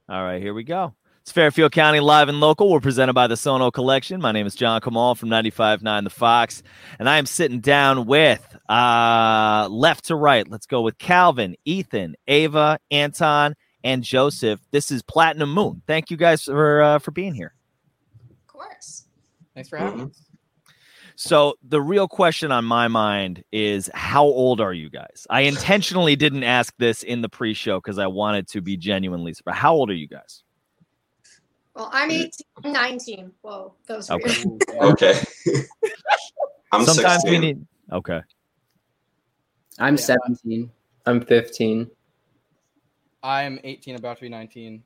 All right, here we go. It's Fairfield County Live and Local. We're presented by the Sono Collection. My name is John Kamal from 95.9 The Fox, and I am sitting down with left to right. Let's go with Calvin, Ethan, Ava, Anton, and Joseph. This is Platinum Moon. Thank you guys for being here. Of course. Thanks for having us. So the real question on my mind is, how old are you guys? I intentionally didn't ask this in the pre-show because I wanted to be genuinely surprised. How old are you guys? Well, I'm 18, 19. Whoa, those are Okay. Okay. I'm Sometimes 16. we need. Okay. I'm 17. I'm 15. I'm 18, about to be 19.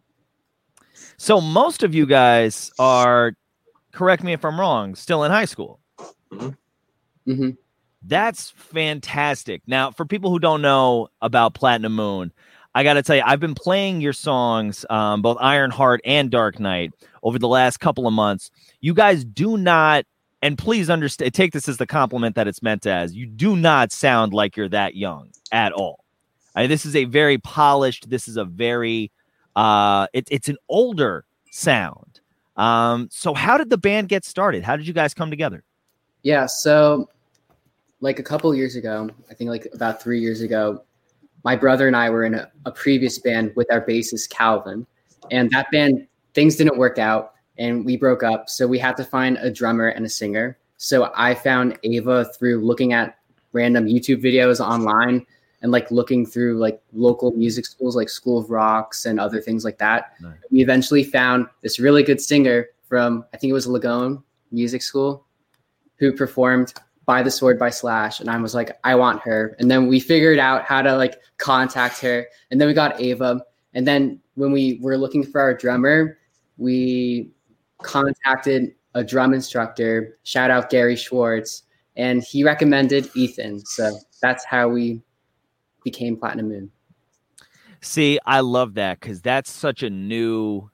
So most of you guys are, correct me if I'm wrong, still in high school. Mm-hmm. That's fantastic. Now, for people who don't know about Platinum Moon, I got to tell you, I've been playing your songs, both Ironheart and Dark Knight, over the last couple of months. You guys do not, and please understand, take this as the compliment that it's meant as, you do not sound like you're that young at all. This is a very polished, this is a very, it's an older sound. So how did the band get started? How did you guys come together? Yeah, so like a couple years ago, I think like about 3 years ago, my brother and I were in a previous band with our bassist Calvin, and that band, things didn't work out and we broke up. So we had to find a drummer and a singer. So I found Ava through looking at random YouTube videos online and like looking through like local music schools like School of Rocks and other things like that. Nice. We eventually found this really good singer from, I think it was Lagone Music School, who performed By the Sword by Slash. And I was like, I want her. And then we figured out how to like contact her. And then we got Ava. And then when we were looking for our drummer, we contacted a drum instructor, shout out Gary Schwartz, and he recommended Ethan. So that's how we became Platinum Moon. See, I love that because that's such a new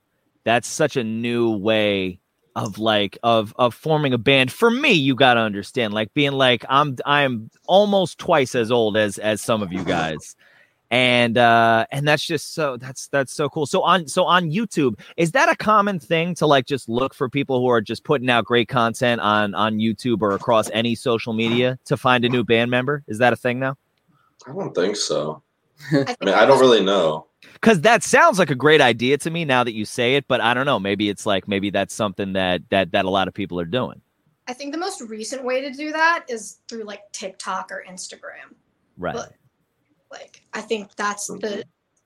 way of like of forming a band. For me, you got to understand, like being like I'm almost twice as old as some of you guys. And that's just that's so cool. So on YouTube, is that a common thing to like just look for people who are just putting out great content on YouTube or across any social media to find a new band member? Is that a thing now? I don't think so. I mean, I don't really know. Because that sounds like a great idea to me now that you say it, but I don't know. Maybe it's like maybe that's something that a lot of people are doing. I think the most recent way to do that is through like TikTok or Instagram. Right. But like I think that's the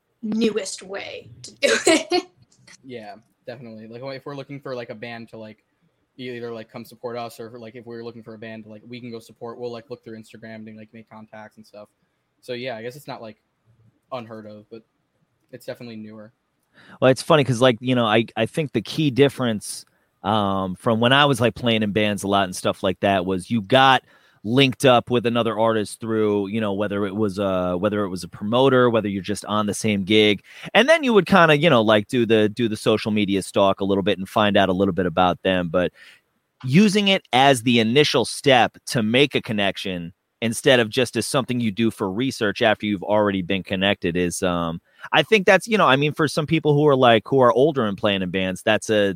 newest way to do it. Yeah, definitely. Like if we're looking for like a band to like either like come support us or like if we're looking for a band to like we can go support, we'll like look through Instagram and like make contacts and stuff. So yeah, I guess it's not like unheard of, but it's definitely newer. Well, it's funny because like, you know, I think the key difference from when I was like playing in bands a lot and stuff like that was you got linked up with another artist through, you know, whether it was a promoter, whether you're just on the same gig, and then you would kind of, you know, like do the social media stalk a little bit and find out a little bit about them. But using it as the initial step to make a connection instead of just as something you do for research after you've already been connected is I think that's, you know, I mean, for some people who are older and playing in bands, that's a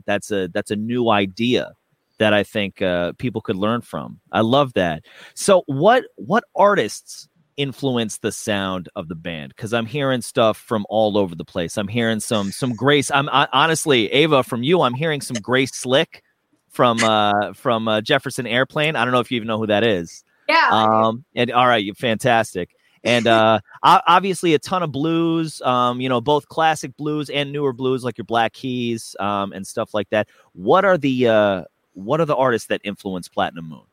new idea that I think people could learn from. I love that. So what artists influence the sound of the band? Because I'm hearing stuff from all over the place. I'm hearing some Grace. Honestly, Ava, from you, I'm hearing some Grace Slick from Jefferson Airplane. I don't know if you even know who that is. Yeah. And all right, you're fantastic. And obviously a ton of blues, you know, both classic blues and newer blues like your Black Keys and stuff like that. What are the artists that influence Platinum Moon?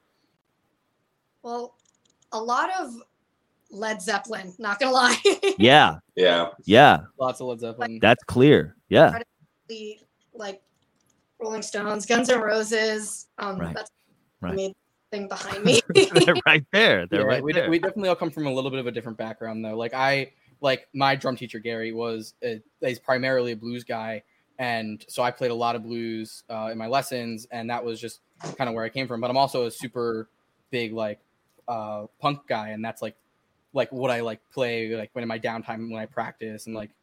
Well, a lot of Led Zeppelin, not gonna lie. Yeah. Lots of Led Zeppelin. That's clear. Yeah. Like Rolling Stones, Guns N' Roses. Right. That's right. the thing behind me. They're right there. We definitely all come from a little bit of a different background though. Like my drum teacher Gary he's primarily a blues guy, and so I played a lot of blues in my lessons, and that was just kind of where I came from. But I'm also a super big like punk guy, and that's like what I like play like when in my downtime when I practice, and like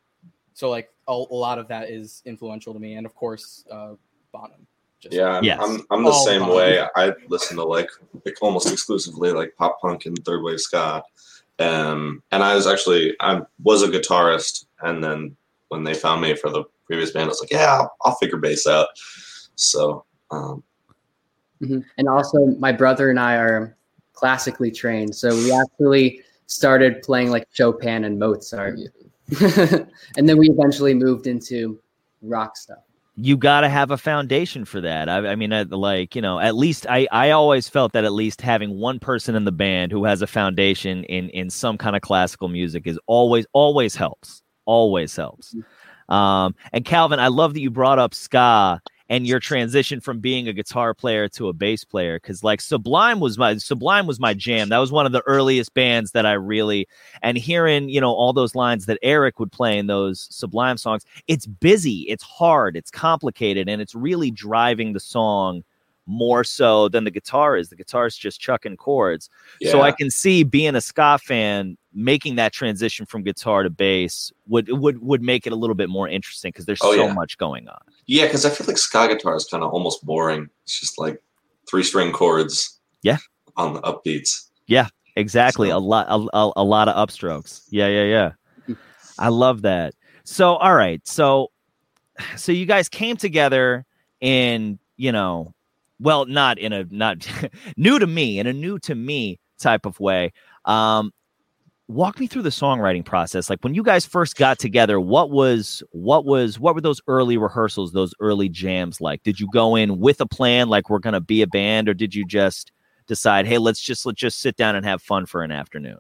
So like a lot of that is influential to me, and of course, Bonham. Yeah, I'm the same way. I listen to like almost exclusively like pop punk and third wave ska. And I was a guitarist, and then when they found me for the previous band, I was like, yeah, I'll figure bass out. So, and also my brother and I are classically trained, so we actually started playing like Chopin and Mozart, and then we eventually moved into rock stuff. You got to have a foundation for that. I mean, like, you know, at least I always felt that at least having one person in the band who has a foundation in some kind of classical music is always helps. Always helps. And Calvin, I love that you brought up ska and your transition from being a guitar player to a bass player, because like Sublime was my jam. That was one of the earliest bands that I really, and hearing, you know, all those lines that Eric would play in those Sublime songs, it's busy, it's hard, it's complicated, and it's really driving the song more so than the guitar is. The guitar is just chucking chords. Yeah. So I can see, being a ska fan, making that transition from guitar to bass would make it a little bit more interesting, because there's so much going on. Yeah, because I feel like ska guitar is kind of almost boring. It's just like 3-string chords. Yeah. On the upbeats. Yeah, exactly. So. A lot of upstrokes. Yeah. I love that. So, all right. So you guys came together in, you know, well, not new to me, in a new to me type of way. Walk me through the songwriting process. Like, when you guys first got together, what were those early rehearsals, those early jams like? Did you go in with a plan, like we're going to be a band, or did you just decide, hey, let's just sit down and have fun for an afternoon?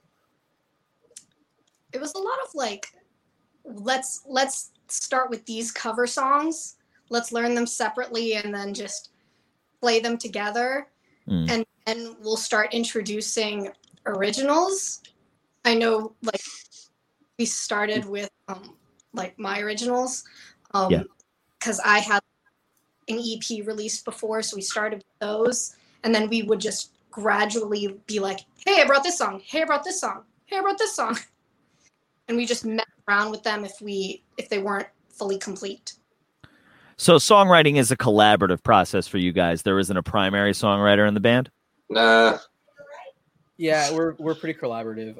It was a lot of like, let's start with these cover songs. Let's learn them separately and then just play them together. And then we'll start introducing originals. I know, like, we started with like my originals, because I had an EP released before, so we started with those, and then we would just gradually be like, hey, I brought this song, hey, I brought this song, hey, I brought this song, and we just messed around with them if they weren't fully complete. So songwriting is a collaborative process for you guys. There isn't a primary songwriter in the band? Nah. Yeah, we're pretty collaborative.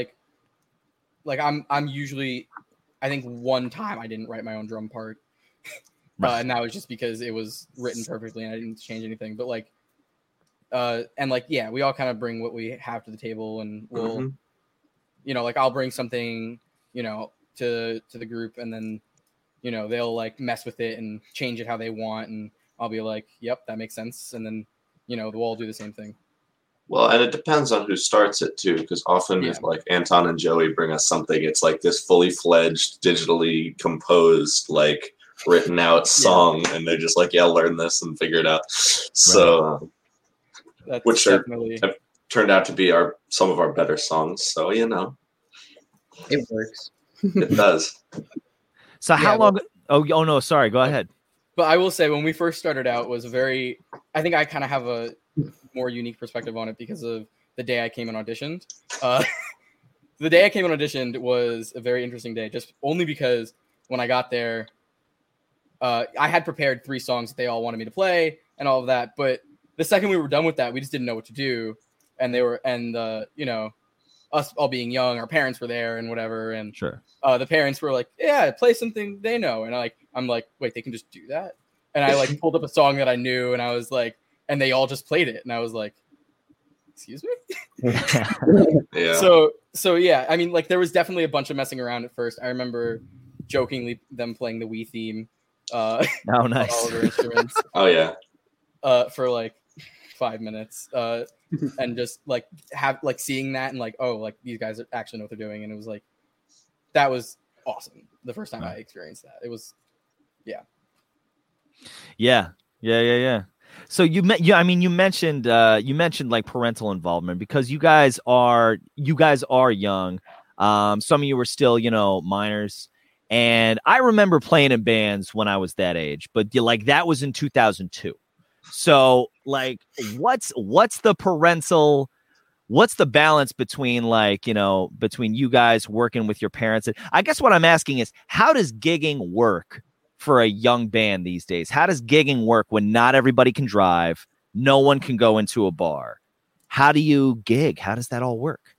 Like I'm usually, I think one time I didn't write my own drum part, and that was just because it was written perfectly and I didn't change anything. But like, and like, yeah, we all kind of bring what we have to the table, and we'll, you know, like I'll bring something, you know, to the group, and then, you know, they'll like mess with it and change it how they want, and I'll be like, yep, that makes sense, and then, you know, we'll all do the same thing. Well, and it depends on who starts it too, because often if like Anton and Joey bring us something, it's like this fully fledged, digitally composed, like written out song, and they're just like, yeah, learn this and figure it out. So, which have turned out to be some of our better songs. So, you know, it works. It does. So how long? Oh no, sorry. Go ahead. But I will say, when we first started out, was I think I kind of have a more unique perspective on it because of the day I came and auditioned. The day I came and auditioned was a very interesting day, just only because when I got there, I had prepared 3 songs that they all wanted me to play and all of that. But the second we were done with that, we just didn't know what to do. And you know, us all being young, our parents were there and whatever. And sure. The parents were like, yeah, play something they know. And I'm like, wait, they can just do that? And I like pulled up a song that I knew, and I was like, and they all just played it. And I was like, excuse me? Yeah. So yeah, I mean, like, there was definitely a bunch of messing around at first. I remember jokingly them playing the Wii theme. Oh, nice. All of their instruments. Oh, yeah. For like 5 minutes. And just like seeing that and like, oh, like these guys actually know what they're doing. And it was like, that was awesome. The first time I experienced that. It was, yeah. Yeah. So you mentioned like parental involvement, because you guys are young. Some of you were still, you know, minors, and I remember playing in bands when I was that age, but like that was in 2002. So like, what's the parental what's the balance between like, between you guys working with your parents? I guess what I'm asking is, how does gigging work for a young band these days? How does gigging work when not everybody can drive? No one can go into a bar. How do you gig? How does that all work?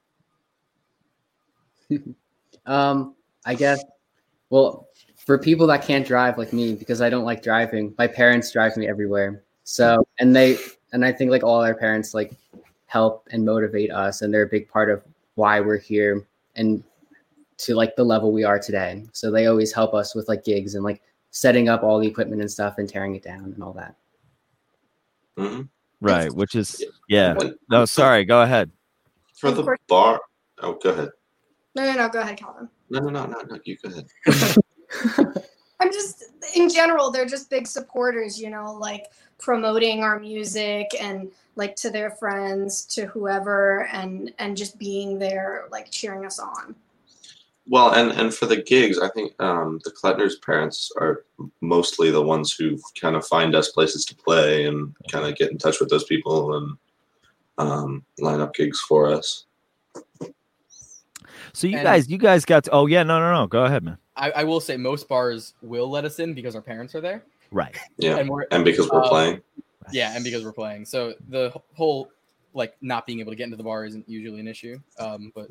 I guess, well, for people that can't drive like me, because I don't like driving, my parents drive me everywhere. So, and I think like all our parents like help and motivate us, and they're a big part of why we're here and to like the level we are today. So they always help us with like gigs and like setting up all the equipment and stuff and tearing it down and all that. Mm-hmm. Right, which is No, sorry, go ahead. For the bar. Oh, go ahead. No, go ahead, Calvin. No, you go ahead. I'm just, in general, they're just big supporters, like promoting our music and like to their friends, to whoever, and just being there, like cheering us on. Well, and for the gigs, I think the Klettner's parents are mostly the ones who kind of find us places to play and kind of get in touch with those people and line up gigs for us. So you guys got to, no. Go ahead, man. I will say most bars will let us in because our parents are there. Right. Yeah. And because we're playing. Yeah, and because we're playing. So the whole like not being able to get into the bar isn't usually an issue. But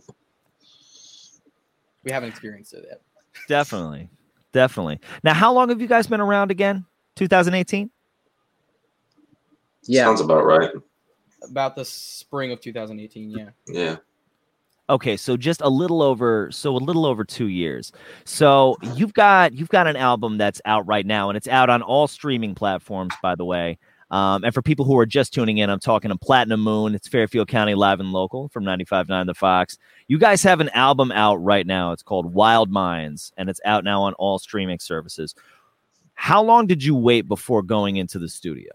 we haven't experienced it yet. Definitely. Now, how long have you guys been around again? 2018? Yeah. Sounds about right. About the spring of 2018, yeah. Yeah. Okay, so just a little over 2 years. So you've got an album that's out right now, and it's out on all streaming platforms, by the way. And for people who are just tuning in, I'm talking to Platinum Moon. It's Fairfield County Live and Local from 95.9 The Fox. You guys have an album out right now. It's called Wild Minds, and it's out now on all streaming services. How long did you wait before going into the studio?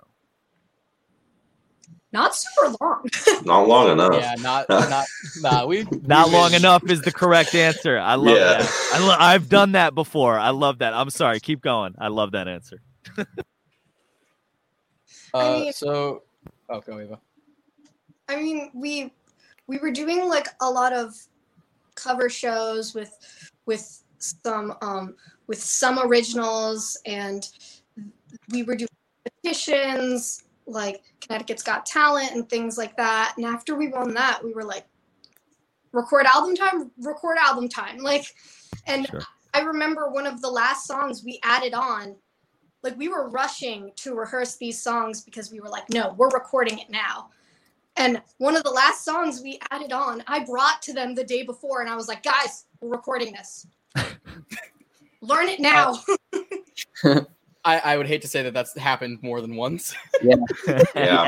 Not super long. Not long enough. Yeah, not long enough is the correct answer. I love that. I've done that before. I love that. I'm sorry. Keep going. I love that answer. Go, Ava. I mean, we were doing like a lot of cover shows with some originals, and we were doing competitions like Connecticut's Got Talent and things like that. And after we won that, we were like, record album time. Like, and sure. I remember one of the last songs we added on, like we were rushing to rehearse these songs because we were like, no, we're recording it now. And one of the last songs we added on, I brought to them the day before, and I was like, guys, we're recording this. Learn it now. I would hate to say that that's happened more than once. Yeah.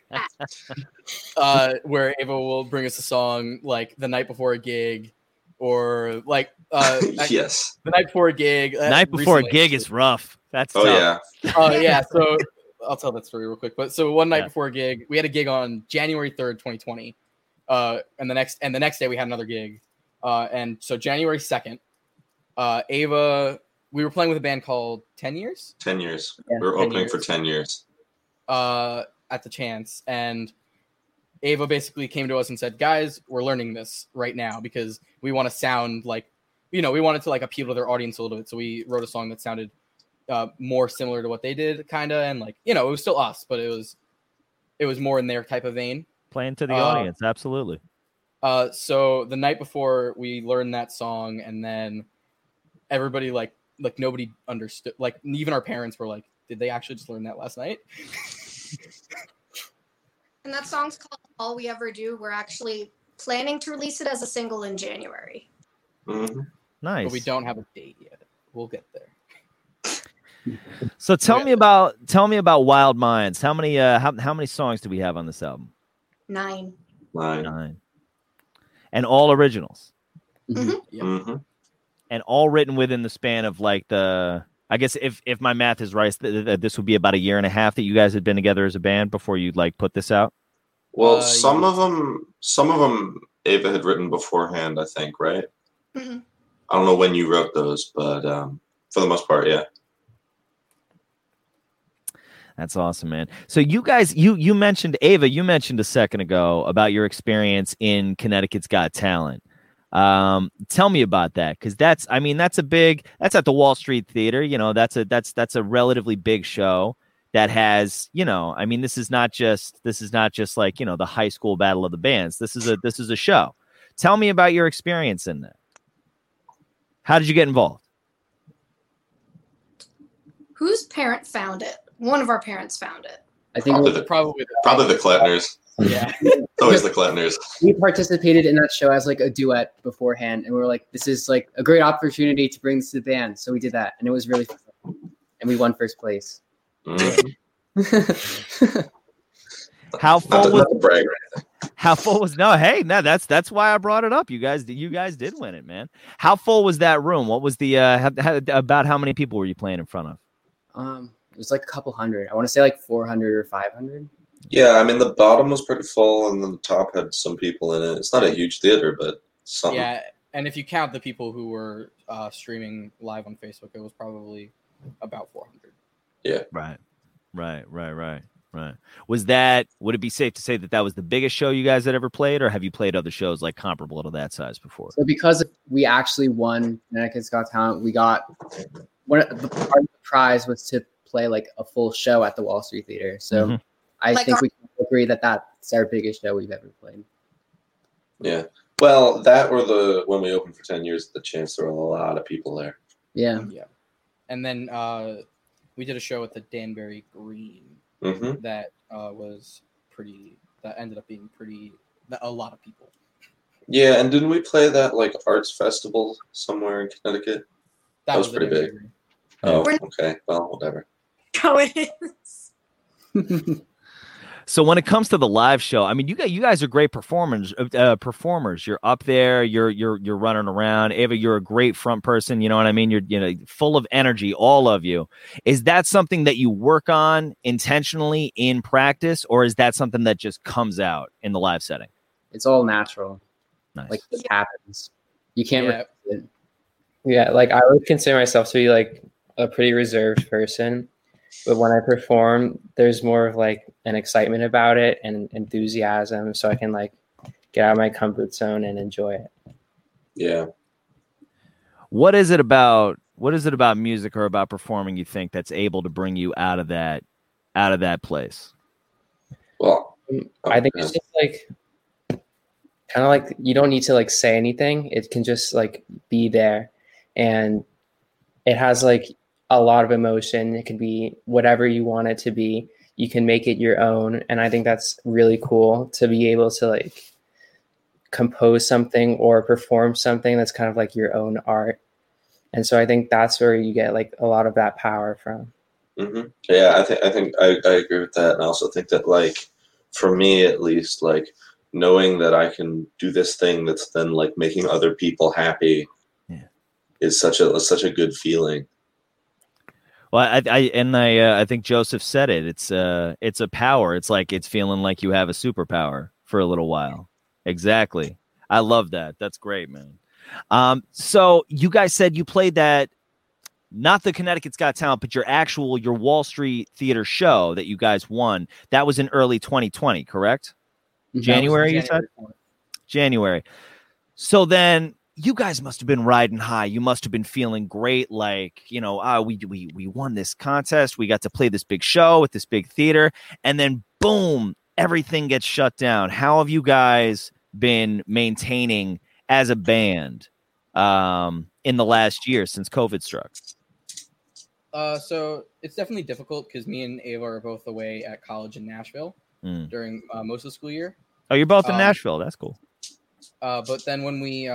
Where Ava will bring us a song like the night before a gig, or like yes, the night before a gig. Night before a gig is rough. That's tough. Yeah. So I'll tell that story real quick. But so one night before a gig, we had a gig on January 3rd, 2020. And the next day we had another gig. And so January 2nd, Ava. We were playing with a band called 10 Years. 10 Years. Yeah. We were opening for 10 Years. At the Chance. And Ava basically came to us and said, guys, we're learning this right now because we want to sound like, we wanted to like appeal to their audience a little bit. So we wrote a song that sounded more similar to what they did, kind of. And like, it was still us, but it was more in their type of vein. Playing to the audience. Absolutely. So the night before we learned that song, and then everybody like nobody understood, like even our parents were like, did they actually just learn that last night? And that song's called All We Ever Do. We're actually planning to release it as a single in January. Mm-hmm. Nice. But we don't have a date yet. We'll get there. So tell me about Wild Minds. How many songs do we have on this album? 9. 9. And all originals. Mm-hmm. Yep. Mm-hmm. And all written within the span of like I guess if my math is right, this would be about a year and a half that you guys had been together as a band before you like put this out. Well, some of them Ava had written beforehand, I think, right? Mm-hmm. I don't know when you wrote those, but for the most part, yeah. That's awesome, man. So you guys, you mentioned, Ava, you mentioned a second ago about your experience in Connecticut's Got Talent. Tell me about that, because that's at the Wall Street Theater. That's a relatively big show that has, this is not just like, the high school battle of the bands. This is a show. Tell me about your experience in that. How did you get involved? Whose parent found it? One of our parents found it. I think probably the Klettners. Yeah. It's always the Klettners. We participated in that show as like a duet beforehand, and we were like, this is like a great opportunity to bring this to the band. So we did that, and it was really fun. And we won first place. How full was that's why I brought it up. You guys did win it, man. How full was that room? What was the about how many people were you playing in front of? It was like a couple hundred. I want to say like 400 or 500. Yeah, I mean the bottom was pretty full, and then the top had some people in it. It's not a huge theater, but something. Yeah, and if you count the people who were streaming live on Facebook, it was probably about 400. Yeah. Right. Would it be safe to say that was the biggest show you guys had ever played, or have you played other shows like comparable to that size before? So because we actually won Connecticut's Got Talent, we got part of the prize was to play like a full show at the Wall Street Theater. So I think we can agree that that's our biggest show we've ever played. Yeah. Well, that or when we opened for 10 years at the Chance, there were a lot of people there. Yeah. Yeah. And then we did a show at the Danbury Green that ended up being a lot of people. Yeah, and didn't we play that like arts festival somewhere in Connecticut? That was pretty big. Oh, okay. Well, whatever. Oh, it is. So when it comes to the live show, I mean, you guys are great performers. You're up there. You're running around. Ava, you're a great front person. You know what I mean? You're full of energy, all of you. Is that something that you work on intentionally in practice, or is that something that just comes out in the live setting? It's all natural. Nice. Like it happens. You can't. Yeah. Yeah, like I would consider myself to be like a pretty reserved person. But when I perform, there's more of like an excitement about it and enthusiasm, so I can like get out of my comfort zone and enjoy it. Yeah. What is it about music or about performing you think that's able to bring you out of that place? Well, I think it's just like kind of like you don't need to like say anything. It can just like be there, and it has like a lot of emotion. It could be whatever you want it to be. You can make it your own. And I think that's really cool to be able to like compose something or perform something that's kind of like your own art. And so I think that's where you get like a lot of that power from. Mm-hmm. Yeah, I think I agree with that. And I also think that like, for me at least, like knowing that I can do this thing that's then like making other people happy is such a good feeling. Well, I think Joseph said it. It's a power. It's like it's feeling like you have a superpower for a little while. Exactly. I love that. That's great, man. So you guys said you played that, not the Connecticut's Got Talent, but your Wall Street Theater show that you guys won. That was in early 2020, correct? January, you said? January. So then you guys must have been riding high. You must have been feeling great. Like, we won this contest. We got to play this big show at this big theater. And then boom, everything gets shut down. How have you guys been maintaining as a band in the last year since COVID struck? So it's definitely difficult because me and Ava are both away at college in Nashville during most of the school year. Oh, you're both in Nashville. That's cool. But then when we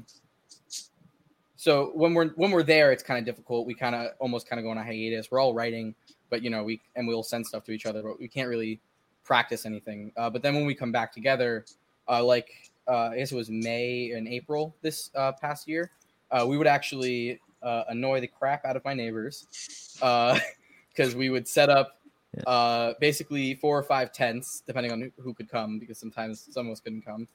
when we're there, it's kind of difficult. We kind of almost go on a hiatus. We're all writing, but we'll send stuff to each other, but we can't really practice anything. But then when we come back together, I guess it was May and April this past year, we would actually annoy the crap out of my neighbors because we would set up basically 4 or 5 tents, depending on who could come, because sometimes some of us couldn't come.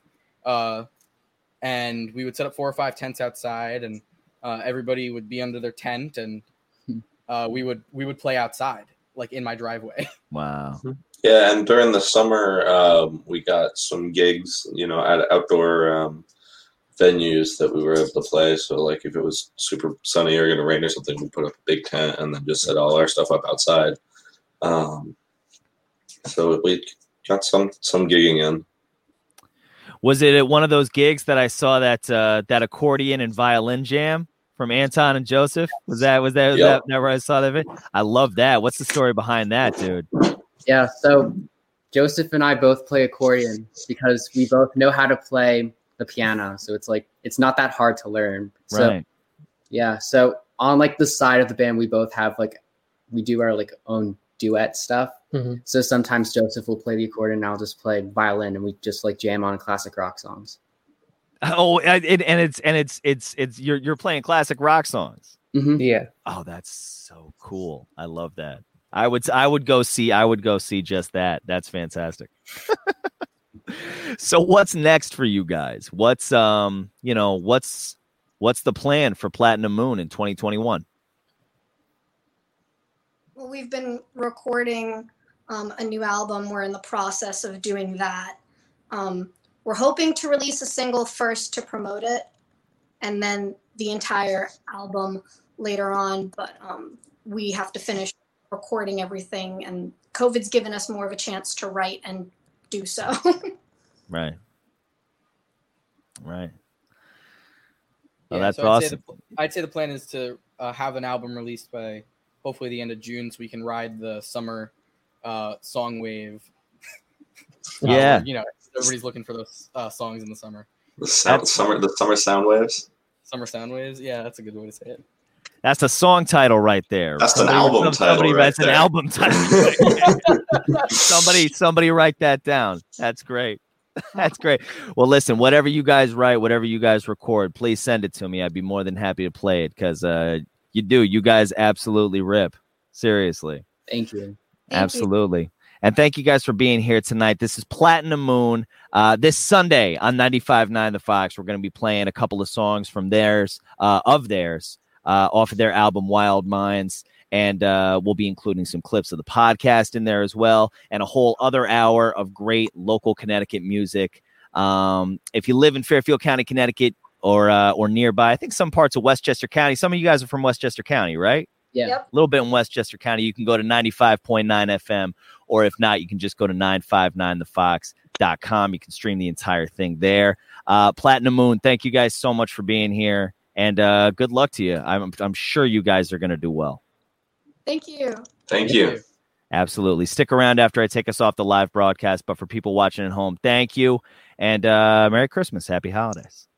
And we would set up 4 or 5 tents outside, and everybody would be under their tent, and we would play outside. like in my driveway. Wow. Yeah, and during the summer, we got some gigs, at outdoor venues that we were able to play. So, like, if it was super sunny or going to rain or something, we put up a big tent and then just set all our stuff up outside. So we got some gigging in. Was it at one of those gigs that I saw that accordion and violin jam from Anton and Joseph? Was that where I saw that? I love that. What's the story behind that, dude? Yeah, so Joseph and I both play accordion because we both know how to play the piano. So it's not that hard to learn. So, right. Yeah. So on like the side of the band, we both have we do our like own duet stuff. Mm-hmm. So sometimes Joseph will play the accordion and I'll just play violin and we just like jam on classic rock songs. Oh, it's you're playing classic rock songs. Mm-hmm. Yeah. Oh, that's so cool. I love that. I would go see just that. That's fantastic. So what's next for you guys? What's the plan for Platinum Moon in 2021? Well, we've been recording a new album. We're in the process of doing that. We're hoping to release a single first to promote it, and then the entire album later on. But we have to finish recording everything, and COVID's given us more of a chance to write and do so. Right. Oh, Yeah, that's so awesome. I'd say the plan is to have an album released by hopefully the end of June, so we can ride the summer song wave. Yeah. Everybody's looking for those songs in the summer. The summer sound waves. Summer sound waves. Yeah, that's a good way to say it. That's a song title right there. That's an album title. That's an album title. Somebody write that down. That's great. That's great. Well, listen, whatever you guys write, whatever you guys record, please send it to me. I'd be more than happy to play it because you guys absolutely rip. Seriously. Thank you. Absolutely. And thank you guys for being here tonight. This is Platinum Moon. This Sunday on 95.9 The Fox, we're going to be playing a couple of songs from theirs, off of their album Wild Minds. And we'll be including some clips of the podcast in there as well, and a whole other hour of great local Connecticut music. If you live in Fairfield County, Connecticut, or nearby, I think some parts of Westchester County. Some of you guys are from Westchester County, right? Yeah. Yep. A little bit in Westchester County. You can go to 95.9 FM, or if not, you can just go to 959thefox.com. You can stream the entire thing there. Platinum Moon, thank you guys so much for being here, and good luck to you. I'm sure you guys are going to do well. Thank you. Thank you. Absolutely. Stick around after I take us off the live broadcast, but for people watching at home, thank you, and Merry Christmas. Happy holidays.